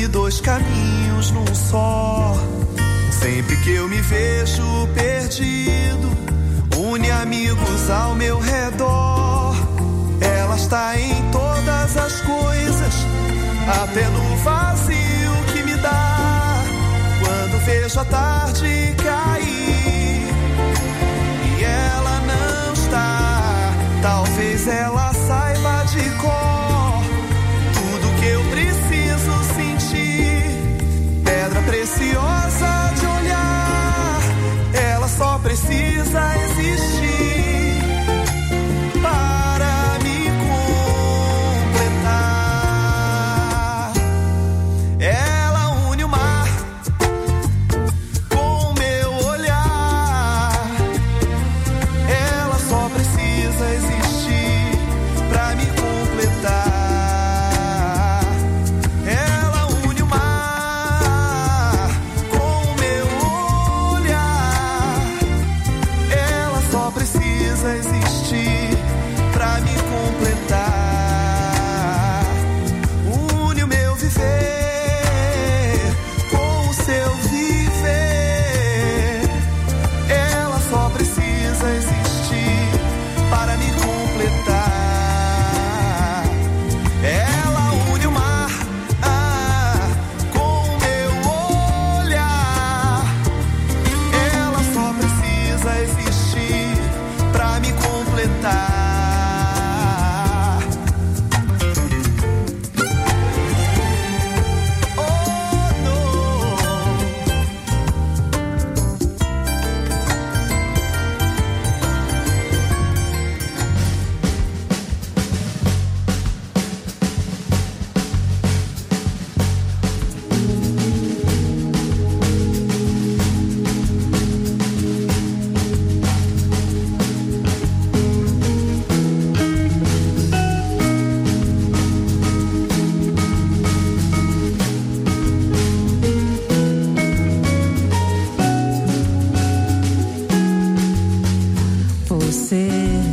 une dois caminhos num só. Sempre que eu me vejo perdido, une amigos ao meu redor. Ela está em todas as coisas, até no vazio que me dá. Quando vejo a tarde cair e ela não está, talvez ela saiba de cor tudo que eu preciso sentir. Pedra preciosa de olhar, ela só precisa existir para me completar. Ela une o mar com o meu olhar, ela só precisa existir para me completar. Ela une o mar com o meu olhar, ela só precisa existir pra me completar. Une o meu viver com o seu viver, ela só precisa existir para me completar. Ela une o mar com o meu olhar, ela só precisa existir pra me completar. Você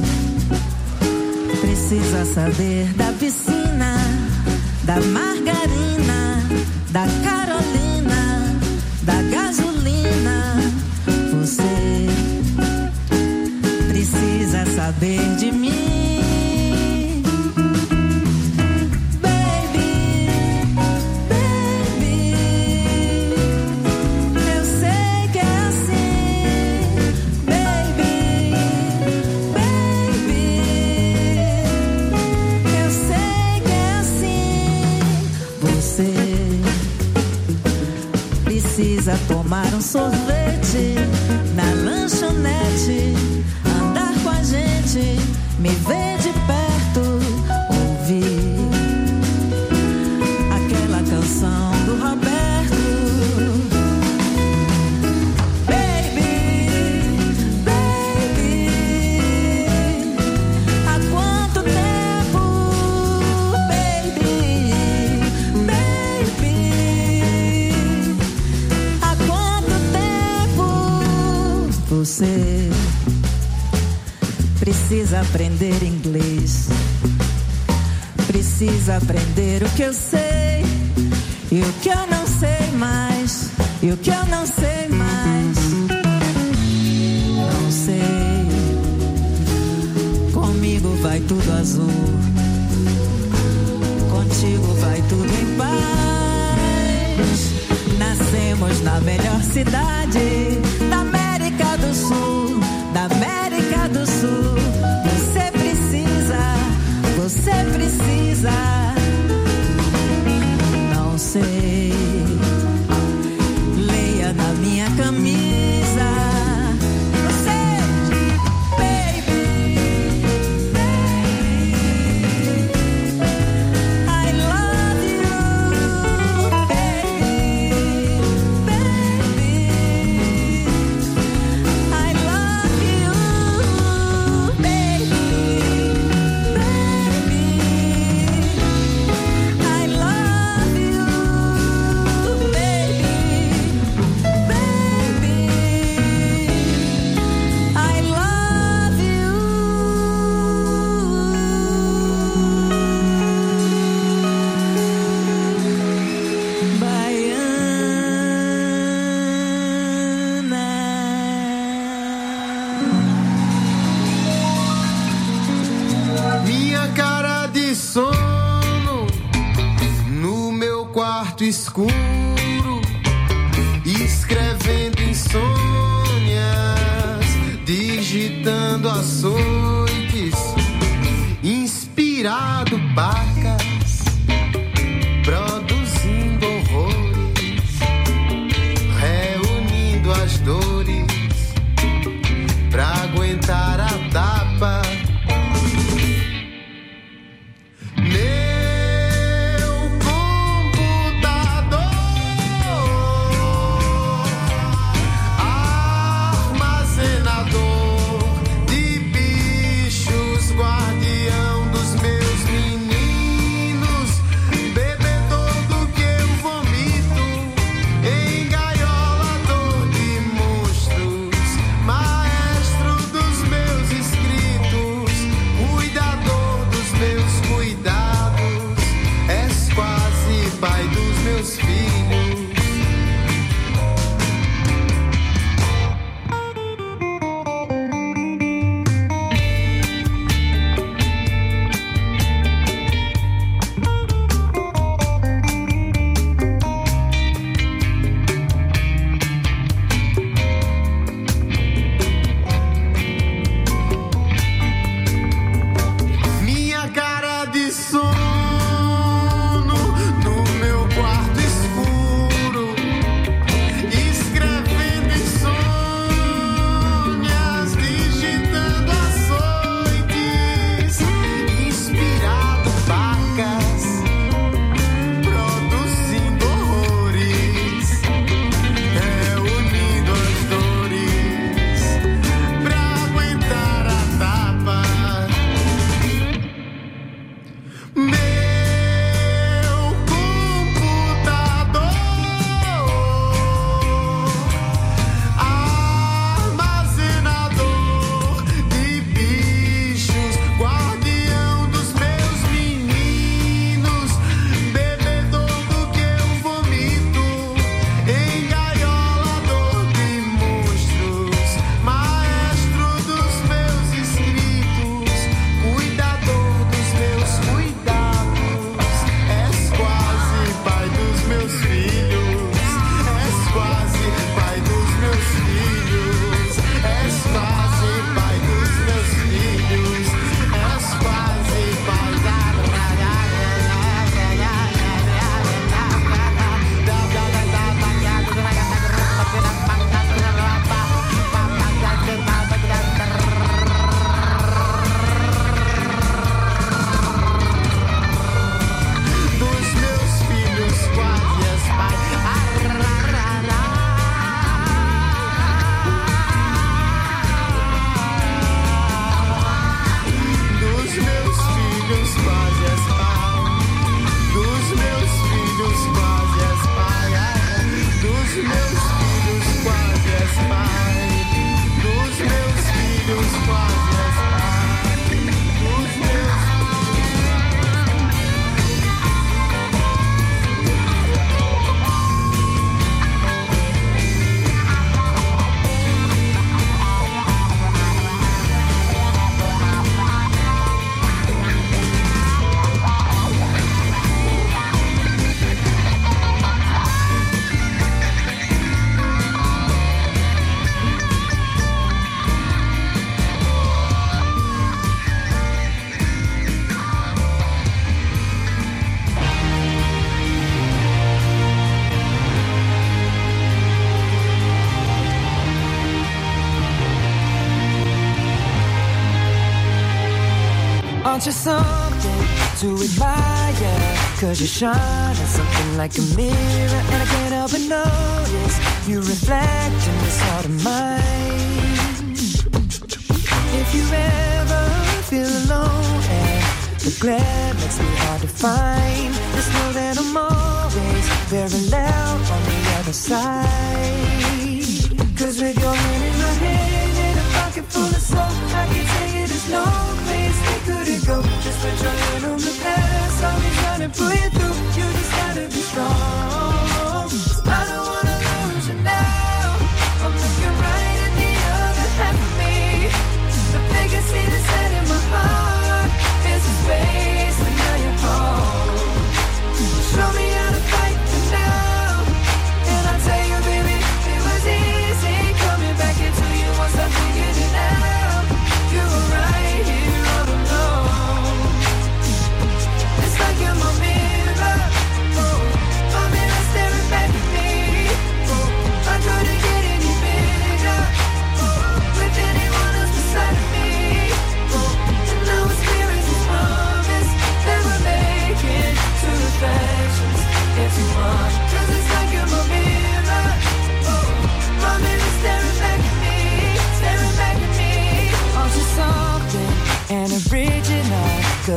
precisa saber da piscina, da margarina, da Carolina, da gasolina. Você precisa saber de mim, baby, baby. Eu sei que é assim, baby, baby. Eu sei que é assim. Você precisa tomar um sorvete na lanchonete, andar com a gente, me ver de perto, ouvir aquela canção do Roberto. Baby, baby, há quanto tempo, baby, baby, há quanto tempo. Você precisa aprender inglês, precisa aprender o que eu sei e o que eu não sei mais, e o que eu não sei mais. Não sei, comigo vai tudo azul, contigo vai tudo em paz. Nascemos na melhor cidade da América do Sul, da América do Sul. Você precisa, você precisa. Não sei, leia na minha camisa. Você, baby, baby, I love you, baby, baby, I love you, baby, baby. quarto escuro, escrevendo insônias, digitando açoites, inspirado pacas, produzindo horrores, reunindo as dores pra aguentar a tapa. Aren't you something to admire? 'Cause you shine at something like a mirror, and I can't help but notice you reflect in this heart of mine. If you ever feel alone and the glare makes me hard to find, just know that I'm always very loud on the other side. 'Cause with your hand in my hand and a pocket full of soul, I can tell you there's no place we couldn't go. Just put your hand on the past, I'll be trying to pull you through. You just gotta be strong. I don't wanna lose you now. I'm looking right at the other half of me. The biggest seed is set in my heart. There's a space and now you're home. Show me how to fight.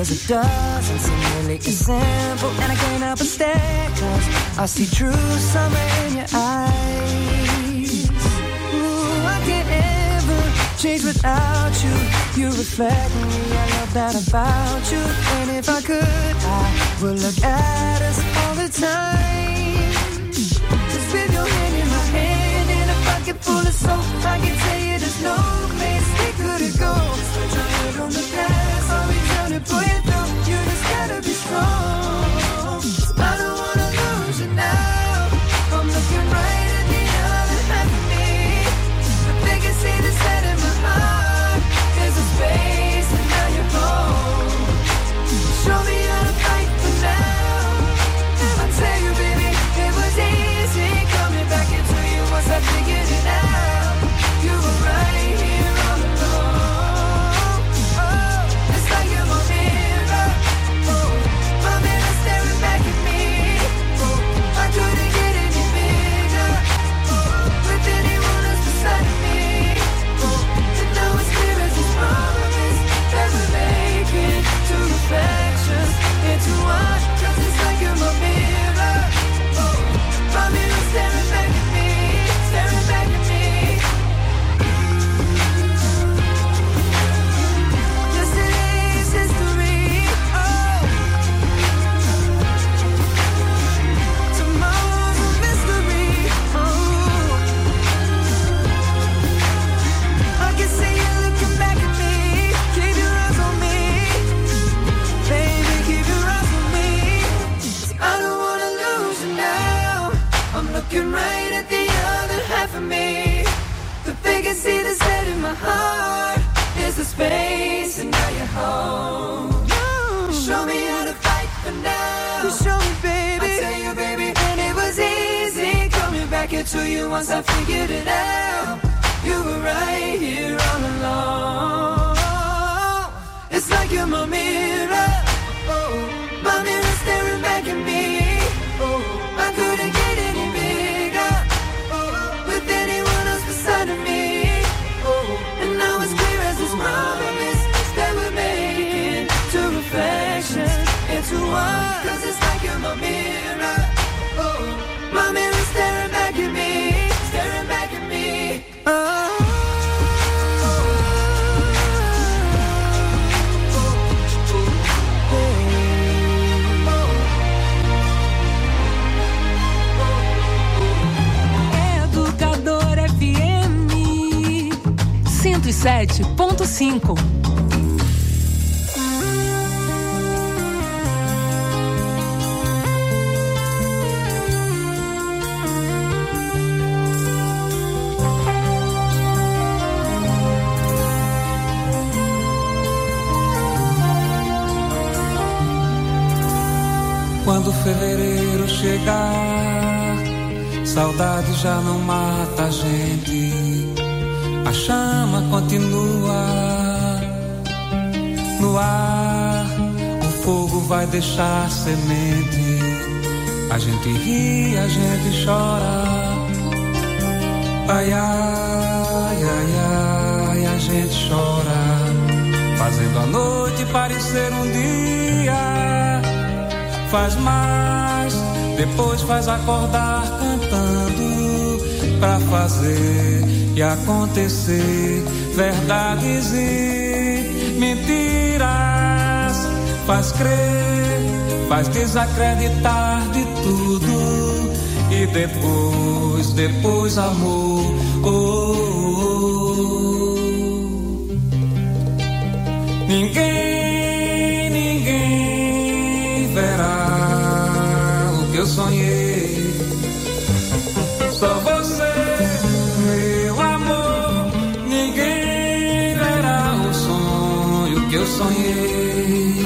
'cause it doesn't seem really as simple. And I can't help but stare 'cause I see true summer in your eyes. Ooh, I can't ever change without you. You reflect me, I love that about you. And if I could, I would look at us all the time. Just with your hand in my hand and a pocket full of soap, I can tell you there's no place we couldn't go. Put your head on the past, I'll be trying to pull you through. You just gotta be strong. I don't wanna lose you now. I'm looking right at the other half of me, but they can see the set in my heart. There's a space and now you're home. Show me how to fight for now. I tell you, baby, it was easy coming back into you once I figured it out. You were right here all along. Oh, it's like you're my mirror. Oh, my mirror staring back at me. Oh, I couldn't get any bigger. Oh, with anyone else beside me. Oh, and now it's clear as this promise that we're making two reflections into one. 'Cause it's like you're my mirror. Oh, my mirror staring back at me, staring back at me. Yesterday's history. Oh, tomorrow's a mystery. Oh, I can see you looking back at me. Keep your eyes on me, baby. Keep your eyes on me. I don't wanna lose you now. I'm looking right at the other half of me, but they can see the set in my heart. There's a space and now you're home. Show me how to fight for now. Show me, baby. I tell you, baby, and it was easy coming back into you once I figured it out. You were right here all along. It's like you're my mirror. Oh, my mirror staring back at me. Oh, I couldn't get any bigger. Oh, with anyone else beside of me. Oh, and now it's clear as this promise that we're making two reflections into one. 'Cause it's like you're my mirror. Oh, my mirror staring back at me, staring back at me. Oh. Educador FM 107.5. Quando fevereiro chegar, saudade já não mata a gente. A chama continua no ar, o fogo vai deixar semente. A gente ri, a gente chora. Ai, ai, ai, ai, a gente chora, fazendo a noite parecer um dia. Faz mais, depois faz acordar cantando, pra fazer e acontecer verdades e mentiras. Faz crer, faz desacreditar de tudo e depois amor. Oh, oh, oh. Ninguém verá o que eu sonhei. Só você, meu amor. Ninguém verá o sonho que eu sonhei.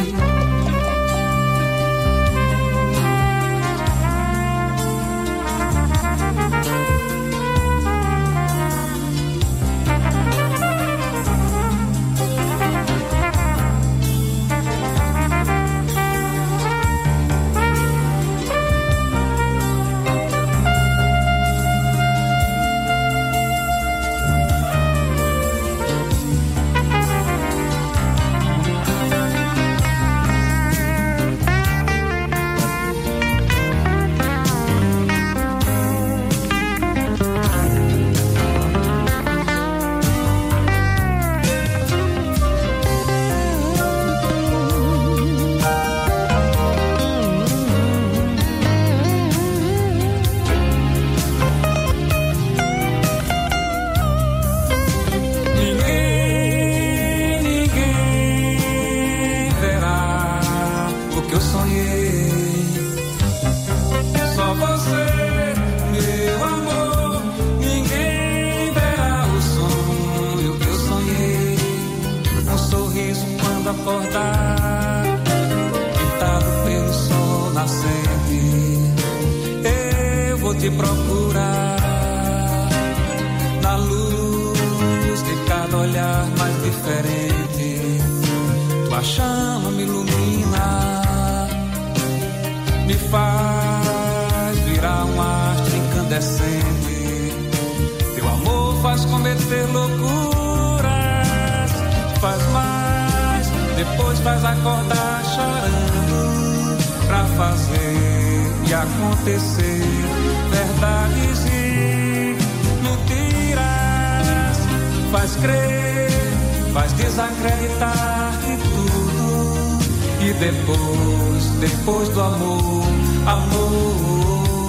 te procurar na luz de cada olhar mais diferente. Tua chama me ilumina, me faz virar uma arte incandescente. Teu amor faz cometer loucuras, faz mais, depois faz acordar chorando, pra fazer e acontecer verdades e mentiras. Faz crer, faz desacreditar de tudo. E depois do amor, amor.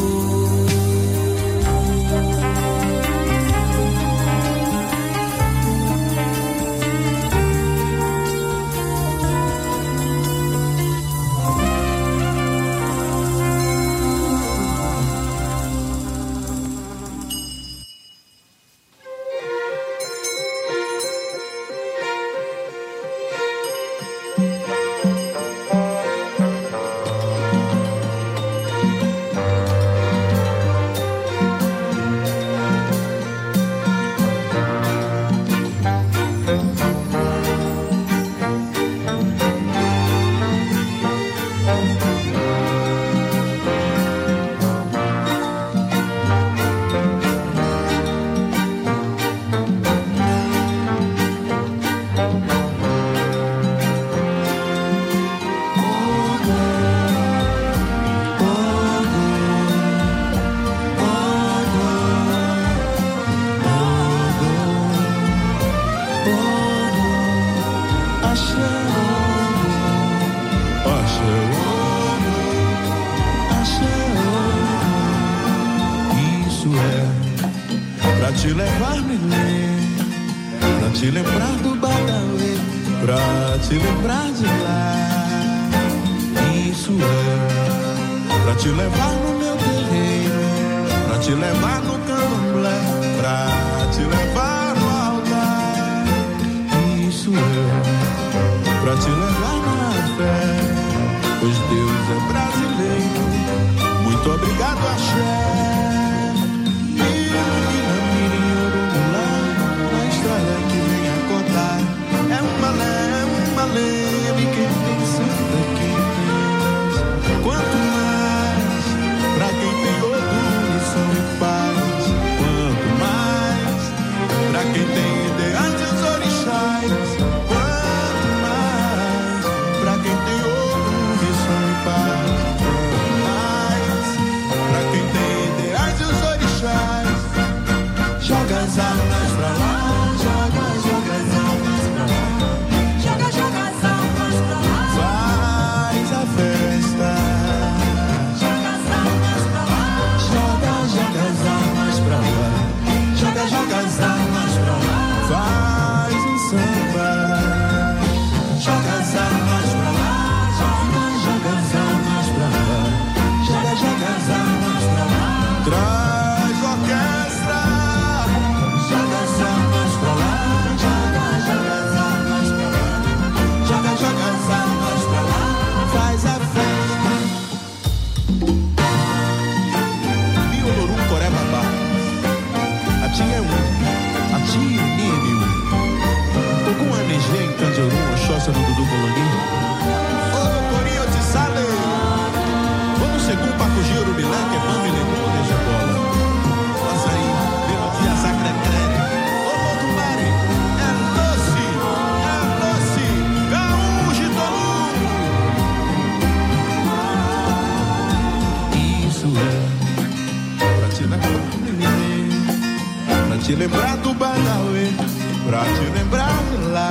te lembrar do Badauê, pra te lembrar de lá.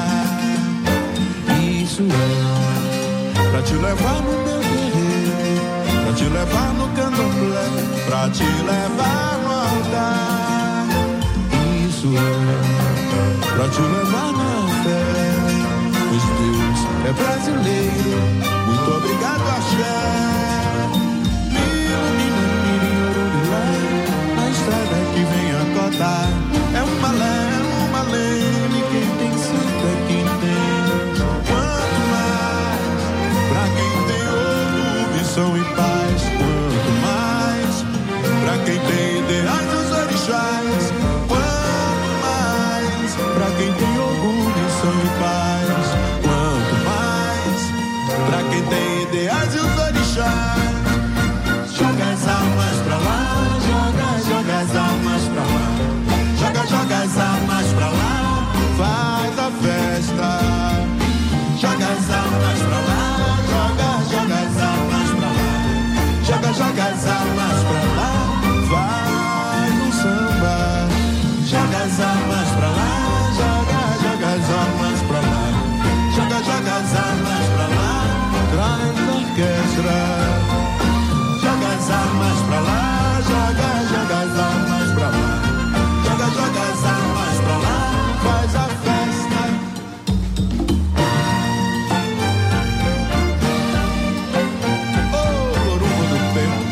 Isso é pra te levar no meu terreiro, pra te levar no candomblé, pra te levar no altar. Isso é pra te levar na fé, pois Deus é brasileiro. Muito obrigado, axé. A estrada que vem a cotar é uma lene, quem tem santo é quem tem. Quanto mais pra quem tem ouro, missão e paz. Quanto mais pra Joga, joga as almas pra lá, vai no samba. Joga as almas pra lá, joga, joga as almas pra lá. Joga, joga as almas pra lá, traz a orquestra. Joga as almas pra lá, joga, joga as almas pra lá. Joga, joga as almas pra lá, faz a festa. Oh, Gorumbo do Tempo.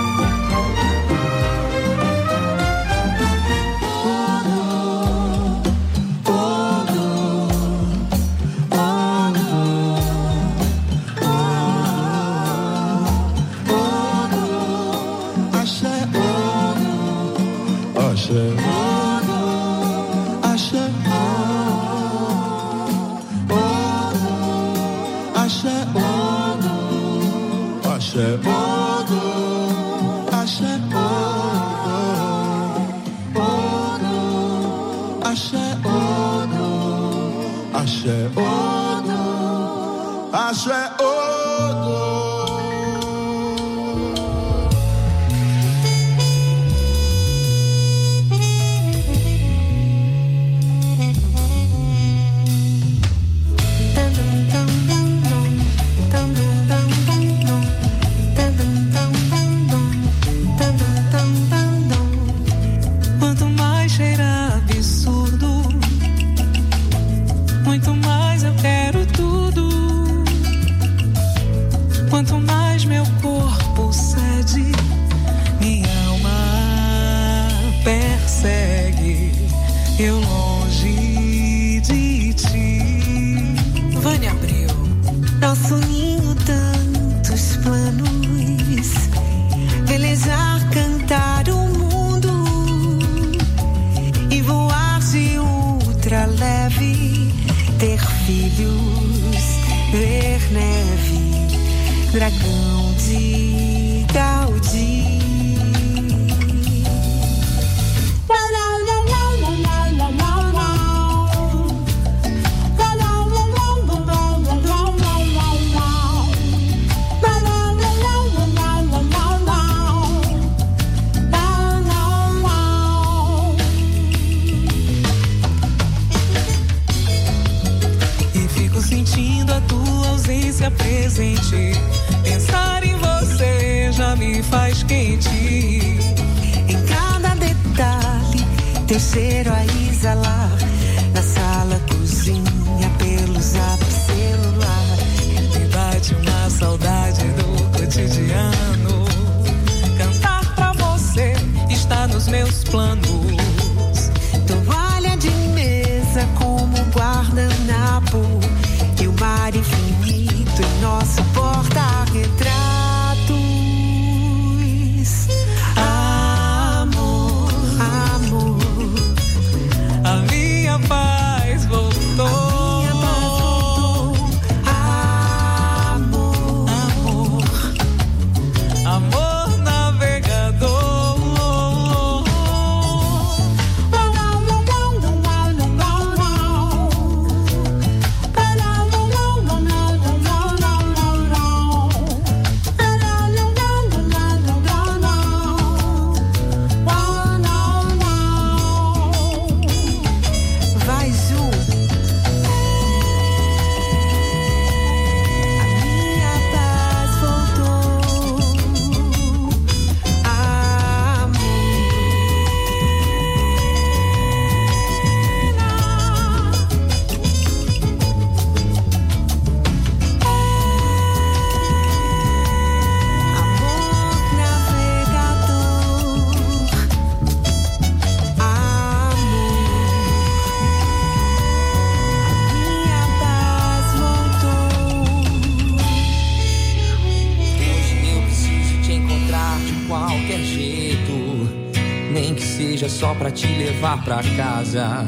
Só pra te levar pra casa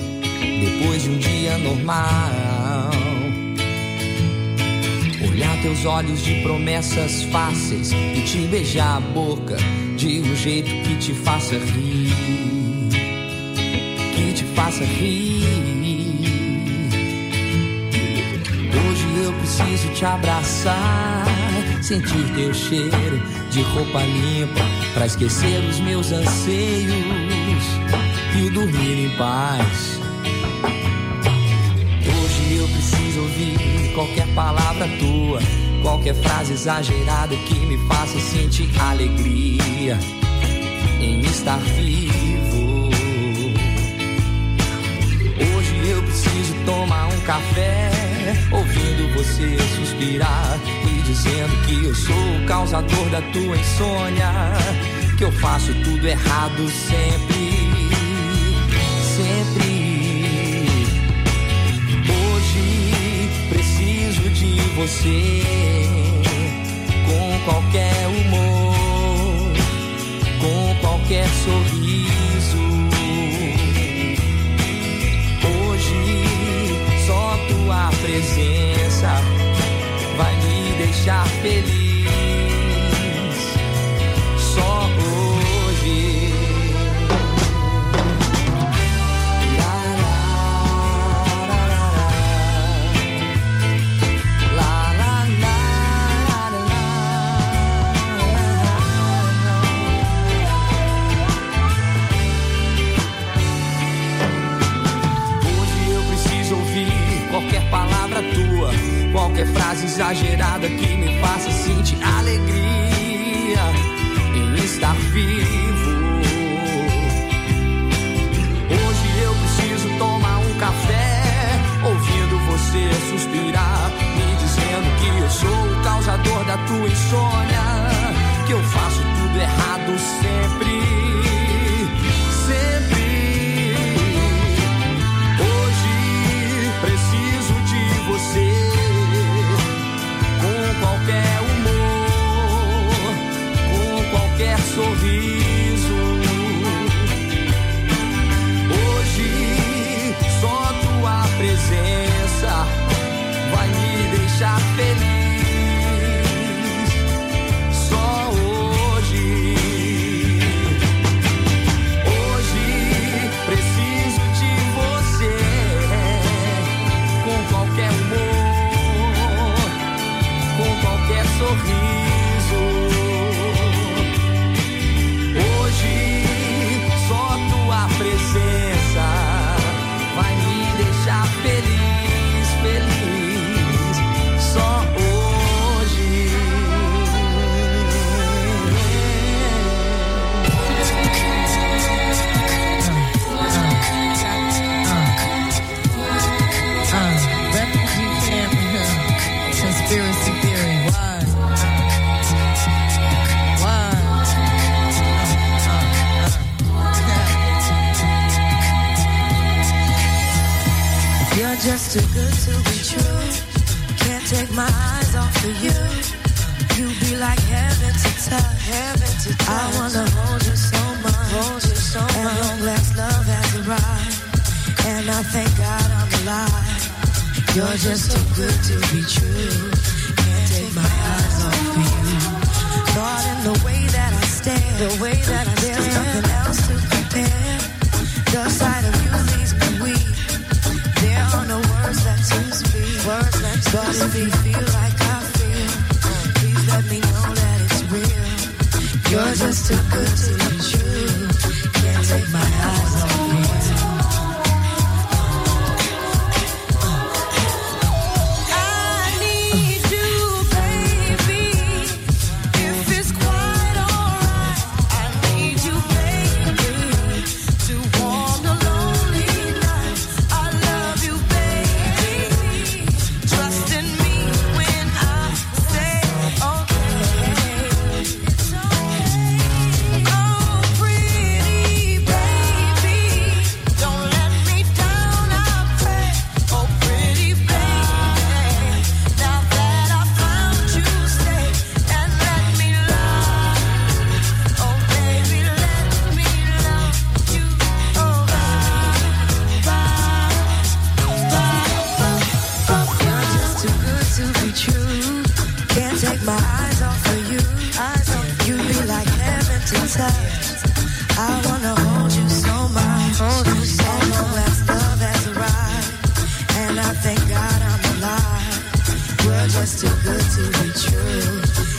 depois de um dia normal. Olhar teus olhos de promessas fáceis e te beijar a boca de um jeito que te faça rir, que te faça rir. Hoje eu preciso te abraçar sentir teu cheiro de roupa limpa, pra esquecer os meus anseios e dormir em paz. Hoje eu preciso ouvir qualquer palavra tua, qualquer frase exagerada que me faça sentir alegria em estar vivo. Hoje eu preciso tomar um café, ouvindo você suspirar e dizendo que eu sou o causador da tua insônia, que eu faço tudo errado sempre, sempre. Hoje preciso de você, com qualquer humor, com qualquer sorriso. Hoje só tua presença vai me deixar feliz. Só hoje. Qualquer palavra tua, qualquer frase exagerada que me faça sentir alegria em estar vivo. Hoje eu preciso tomar um café, ouvindo você suspirar, me dizendo que eu sou o causador da tua insônia, que eu faço tudo errado sempre, sempre. Você, com qualquer humor, com qualquer sorriso. Hoje só tua presença vai me deixar feliz. Só hoje. Hoje preciso de você, com qualquer humor, com qualquer sorriso. Hoje só tua presença vai me deixar feliz, feliz. Só hoje. Conspiracy theory, why? You're just too good to be true. Can't take my eyes off of you. You be like heaven to touch, heaven to touch. I wanna hold you so much, hold you so much. And long last love has arrived, and I thank God I'm alive. You're just too good to be true. Can't take my eyes off of you. Caught in the way that I stare, the way that I stare. There's nothing else to compare. The sight of you leaves me weak. There are no words left to speak. Words left to but if you feel like I feel, please let me know that it's real. You're just too good to be true. Can't take my eyes off of you. Too good to be true.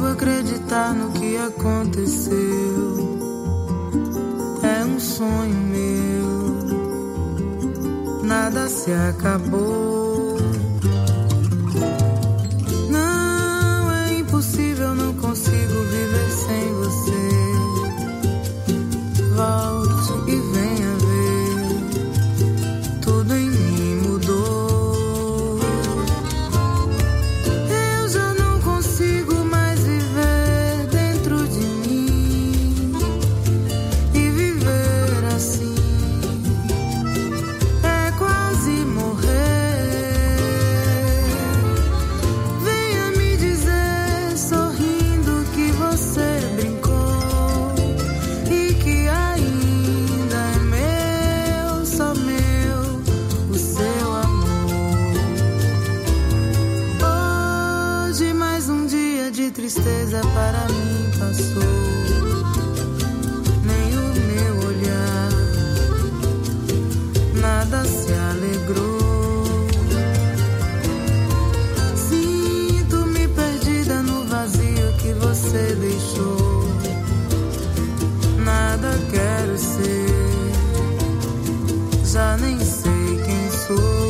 acreditar no que aconteceu. É um sonho meu, nada se acabou. Não é impossível, não consigo viver sem você. Volte e venha ver, tudo em mim mudou. Tristeza para mim passou, nem o meu olhar, nada se alegrou. Sinto-me perdida no vazio que você deixou. Nada quero ser, já nem sei quem sou.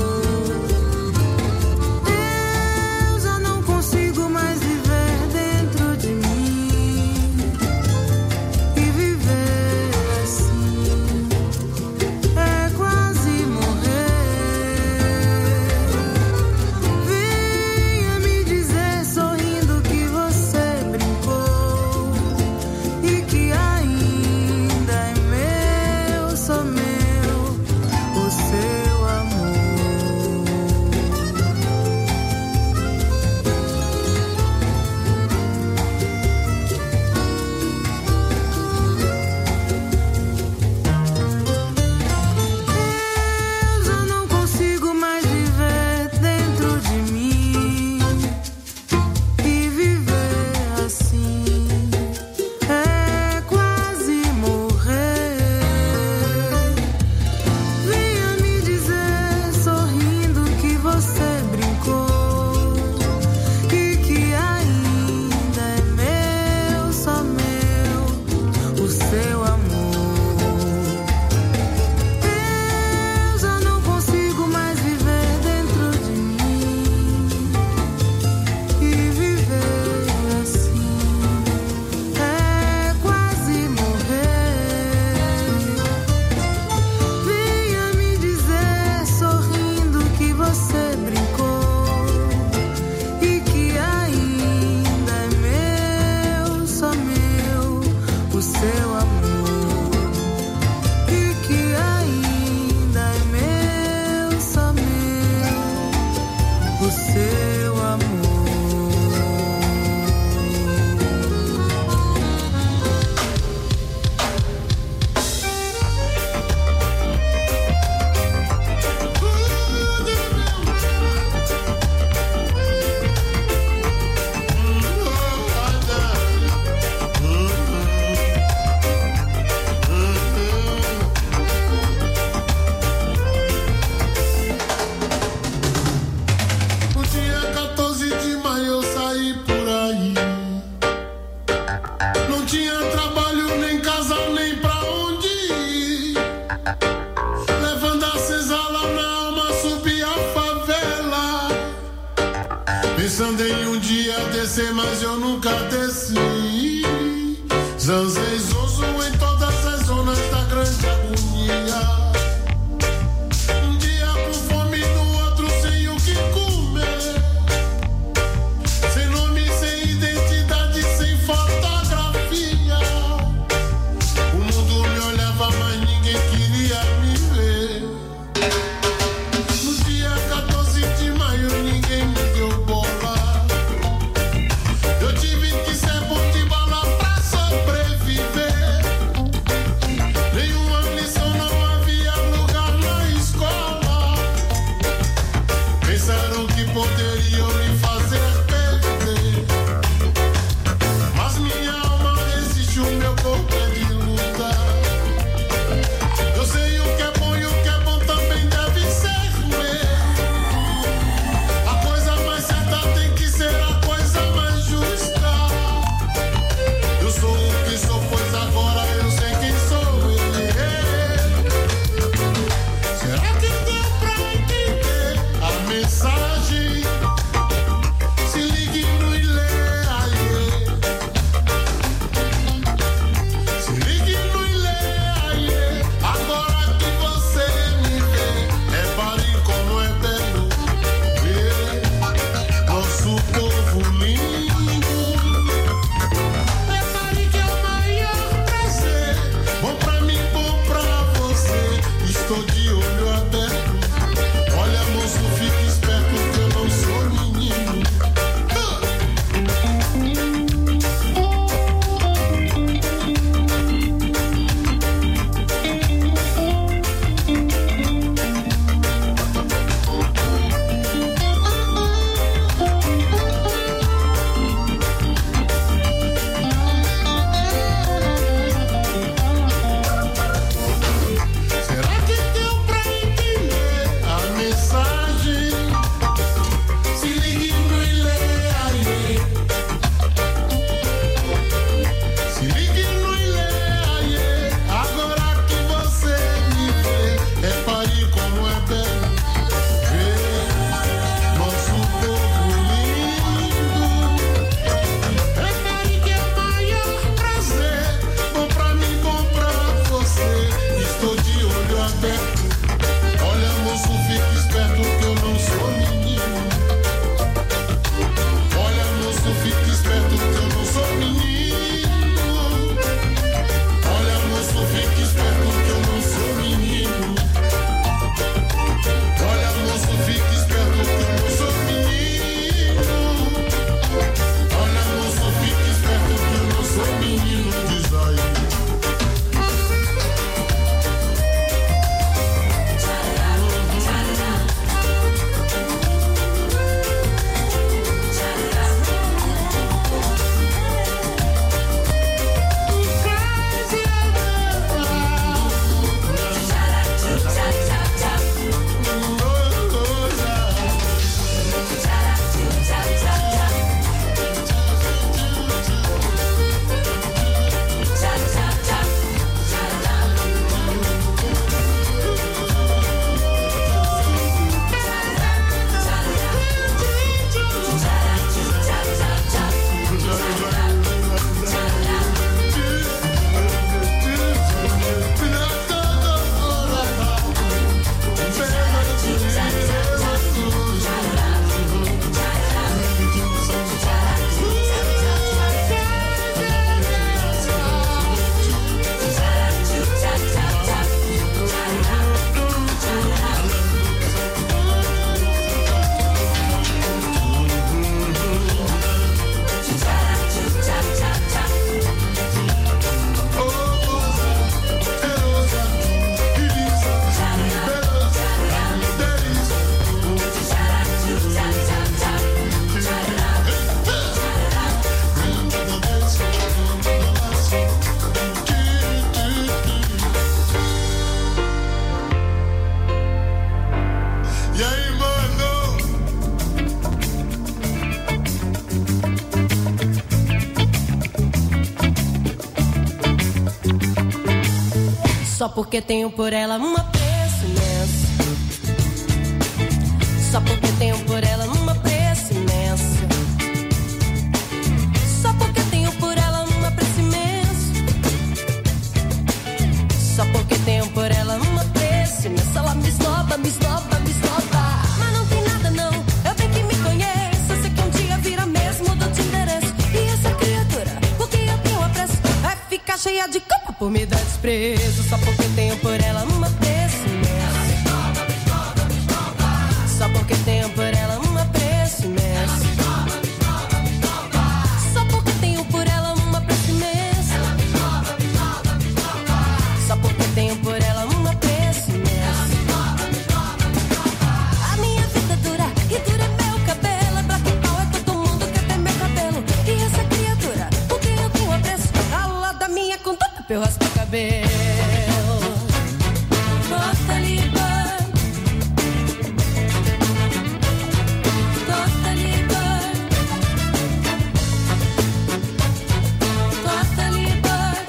Pensando em um dia descer, mas eu nunca desci. Zanzei zozo em todas as zonas da grande agonia. Um dia com fome, no outro sem o que comer. Sem nome, sem identidade, sem fotografia. O mundo me olhava, mas ninguém queria me ver. No dia 14 de maio, ninguém me deu bola. Eu tive que ser bom de bala pra sobreviver. lindo. Repare que é o maior prazer. Bom pra mim, bom pra você. Estou de olho aberto. Olha, moço, fique esperto que eu não sou menino. Será que deu pra entender a mensagem? Se ligue no ilê, aie. Se ligue no ilê, aie. Agora que você me vê, repare como é belo. Vê, nosso povo lindo. Repare que é o maior prazer. Bom pra mim, bom pra você. Estou de olho aberto. Olha, moço, fique esperto que eu não sou menino. Olha, moço, fique esperto que eu não sou menino. Olha, moço, fique esperto que eu não sou menino. Olha, moço, fique esperto que eu não sou menino. Olha, moço, fique esperto que eu não sou menino. Diz aí. E aí, mano? Só porque tenho por ela um apreço imenso. Só porque tenho por ela um apreço imenso. Só porque tenho por ela um apreço imenso. Só porque tenho por ela um apreço imenso. Ela me esnoba, me esnoba, me esnoba. Mas não tem nada não, eu bem que me conheço. Eu sei que um dia vira mesmo do te endereço. E essa criatura, porque eu tenho apreço, vai ficar cheia de culpa por me dar desprezo. Só porque tenho por ela um apreço imenso. Só porque tenho por ela um apreço imenso. Só porque tenho por ela um apreço imenso. Só porque tenho por ela um apreço imenso. A minha vida dura e dura meu cabelo. É black power, todo mundo quer ter meu cabelo. E essa criatura, porque eu tenho apreço, ela da minha conduta pra eu raspar o cabelo. Totally burn. Totally burn. Totally burn.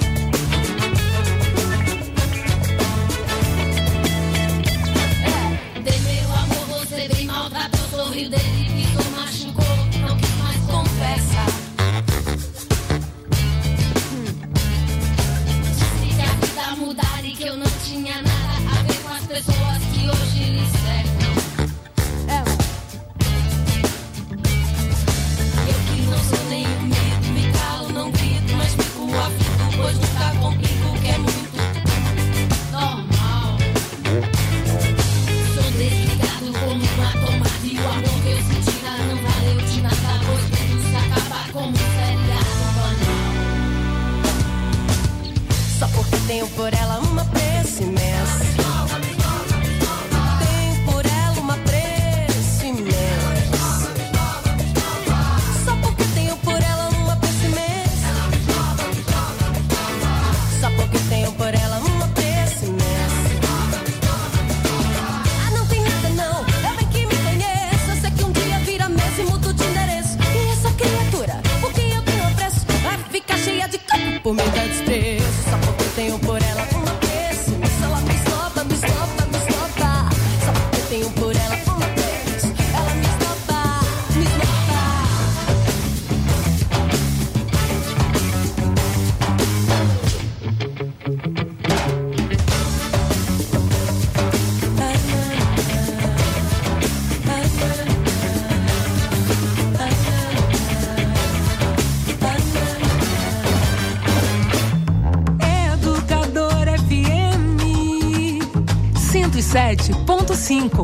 Dei meu amor, você bem maltratou. Sorriu dele, pisou, machucou. Não quis mais conversa. Disse que 107.5.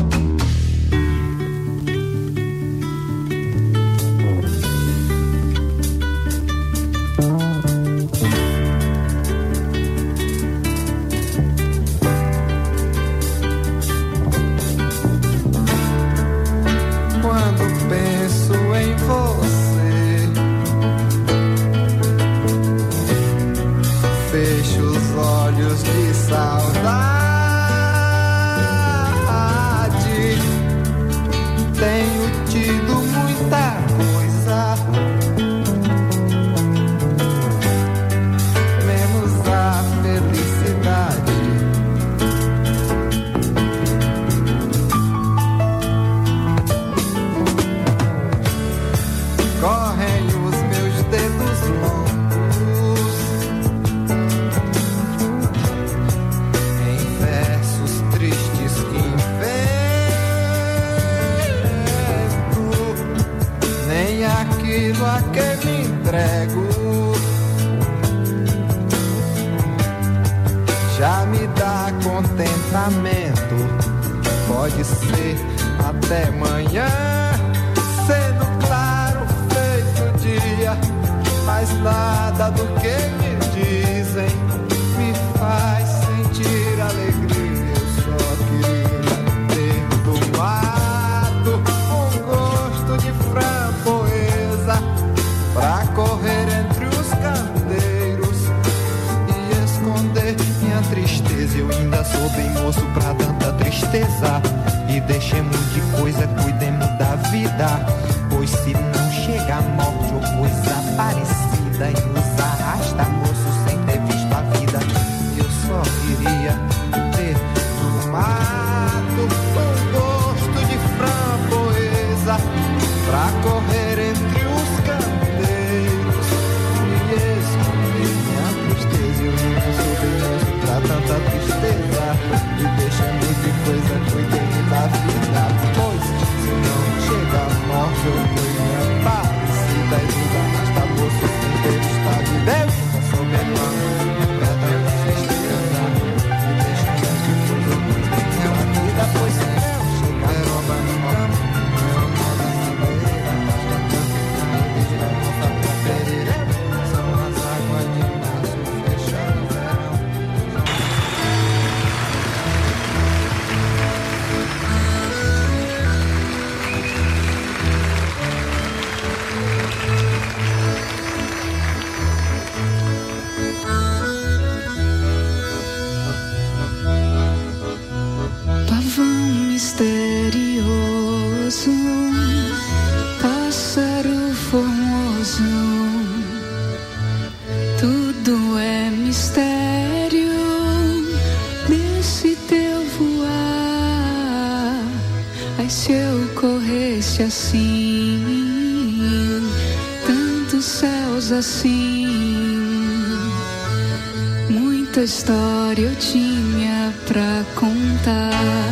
História eu tinha pra contar.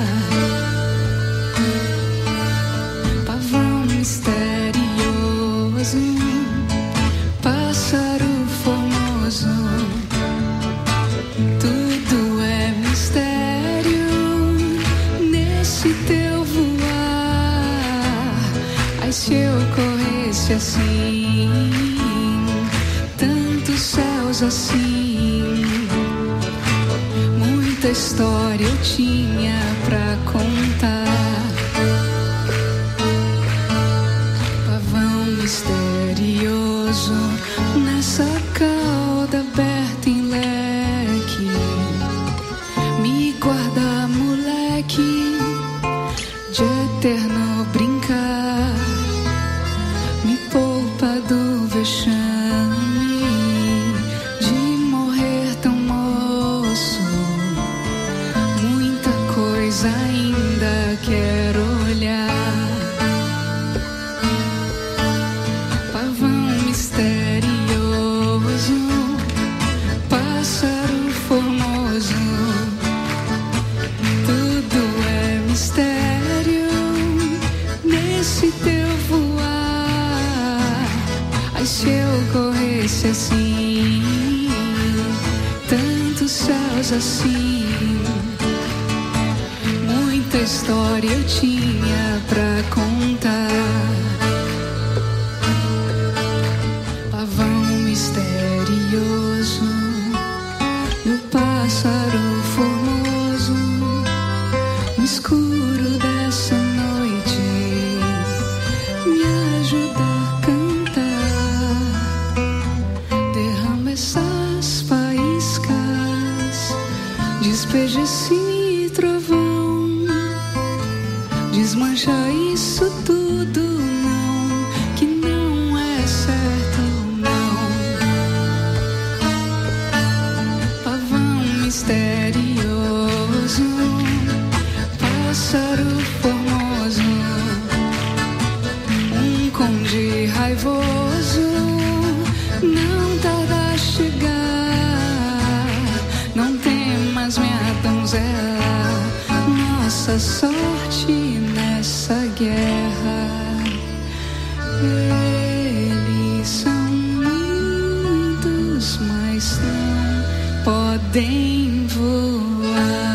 Pavão misterioso, pássaro formoso, tudo é mistério nesse teu voar. Ai, se eu corresse assim, tantos céus assim. Muita história eu tinha pra contar. Pavão misterioso nessa cauda aberta em leque, me guarda, moleque, de eterno brincar, me poupa do vexame de morrer tão moço. Ainda quero olhar. Pavão misterioso, pássaro formoso, tudo é mistério nesse teu voar. Ai, se eu corresse assim, tantos céus assim. história eu tinha pra contar. Pavão misterioso, meu pássaro formoso, no escuro dessa noite me ajuda a cantar. Derrama essas faíscas, despeja esse trovão, desmancha isso tudo, não, que não é certo, não. Pavão misterioso, pássaro formoso, um conde raivoso, não tarda a chegar. Não temas, minha donzela, nossa sorte nessa guerra. Eles são muitos, mas não podem voar.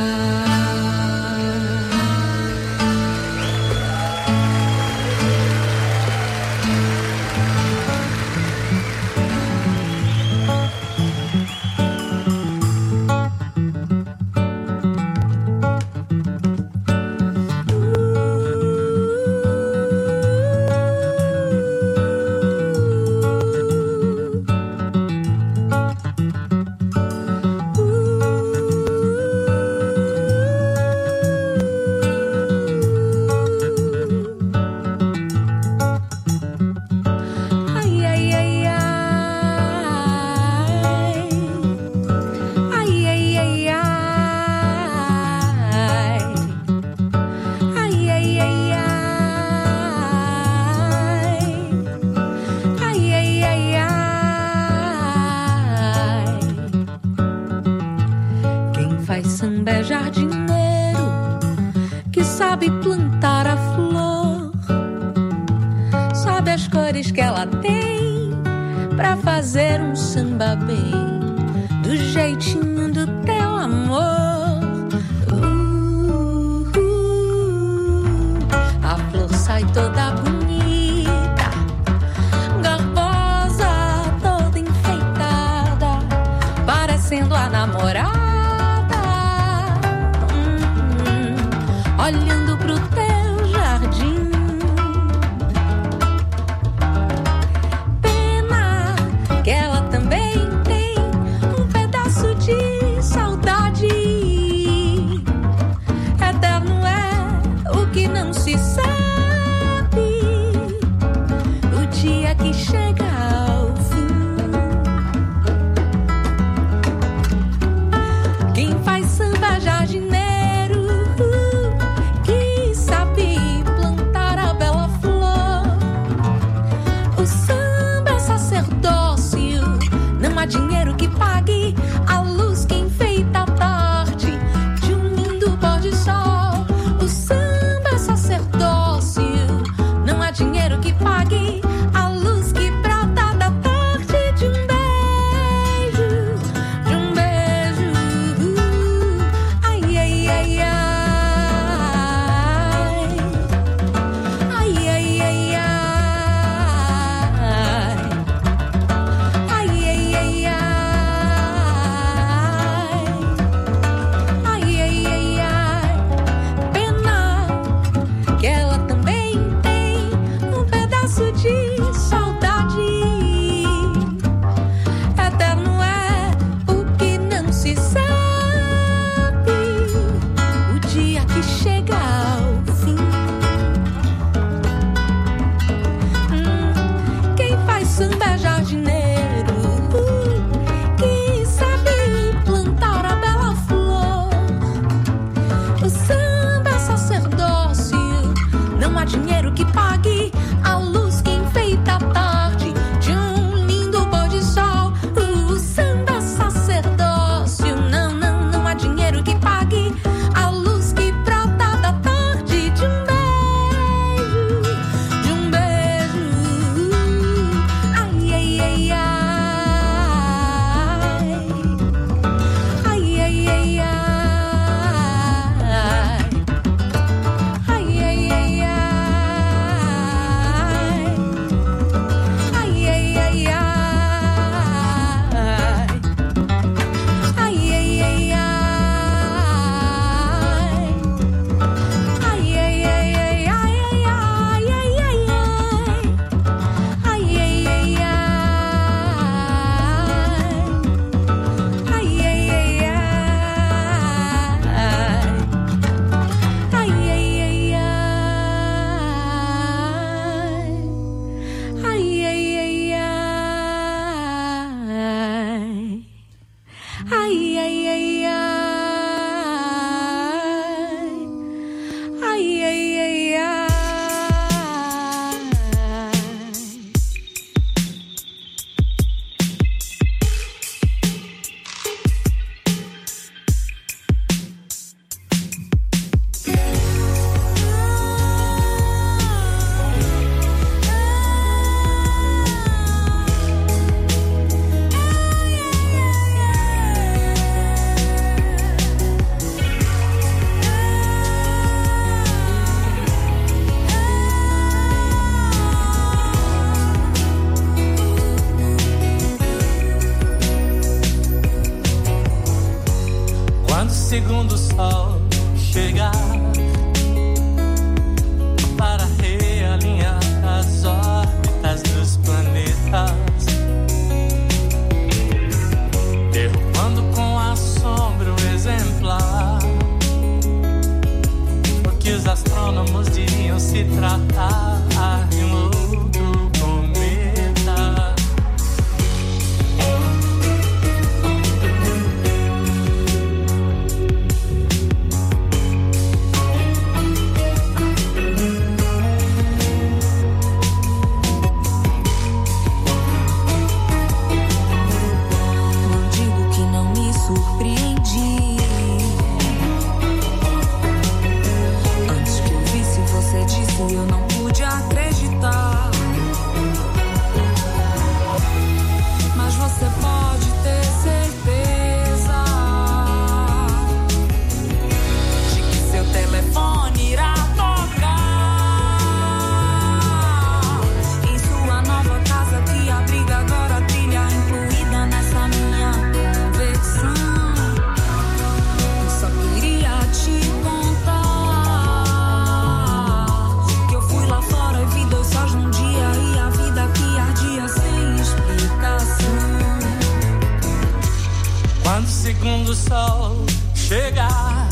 Sol chegar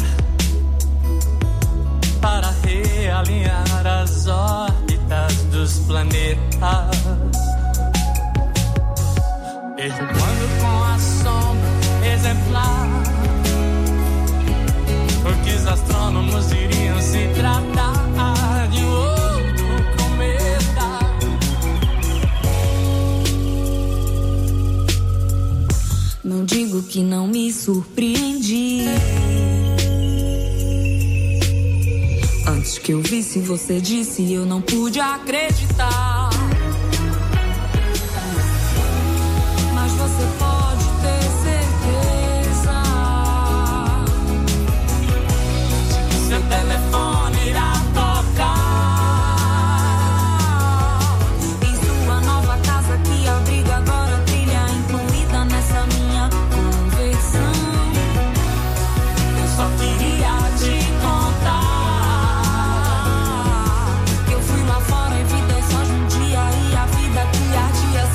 para realinhar as órbitas dos planetas. Quando com a sombra exemplar, porque os astrônomos iriam se tratar de um outro cometa. Não digo que não me surpreendi. Antes que eu visse, você disse, eu não pude acreditar.